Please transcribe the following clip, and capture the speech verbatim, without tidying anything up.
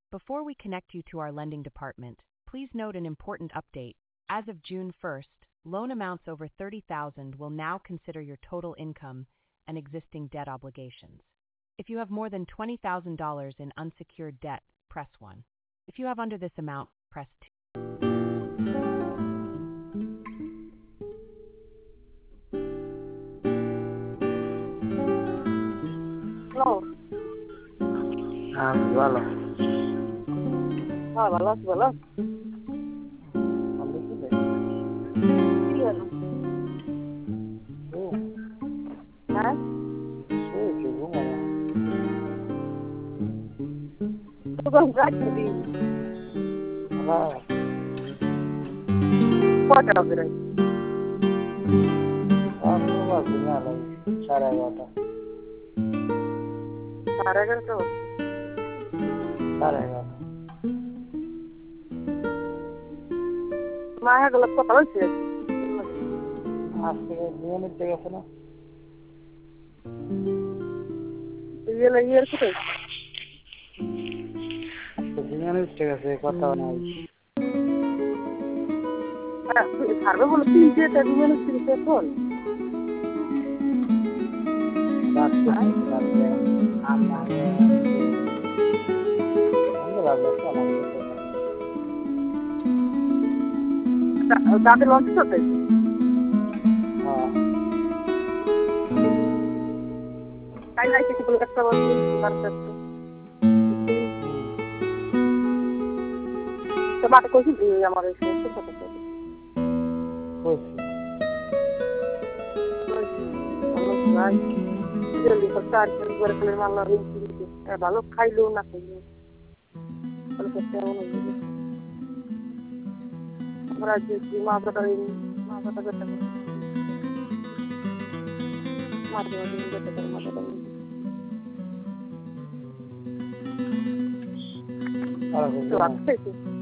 Before we connect you to our lending department, please note an important update. As of June first, loan amounts over thirty thousand dollars will now consider your total income and existing debt obligations. If you have more than twenty thousand dollars in unsecured debt, press one. If you have under this amount, press two. Hello. Ah, ভালো হ্যাঁ ভালো আছি ভালো আছি ভালো ছিলে কি হলো ও হ্যাঁ শুয়েছি ঘুমাবো তখন রাখতে দিই হ্যাঁ কটা হবে রাত আর ঘুমা ঘুমা লাগে সাড়ে এগারোটা সাড়ে এগারোটা সাড়ে এগারোটা মায়া গেল কথা হয়েছে আজ থেকে নিয়ে নিতে গেছে না ইয়ে ইয়ের কোথায় নিয়ে নিতে গেছে কথা নাই ছাড়বে বলে তিনটে টেবিল তিনটে ফোন রাত্রে রাত্রে আমরা দাঁতে লঞ্চ করতে হ্যাঁ তাই নাই কিছু বলে একটা বলছি তো বাটা কইছি আমার এই সমস্ত কথা ভালো খাইলেও না খাইলেও আমরা মা বাটা মা বাটা করতে মাঝে মাঝে যেতে পারি মা বাটা আর তো আসছে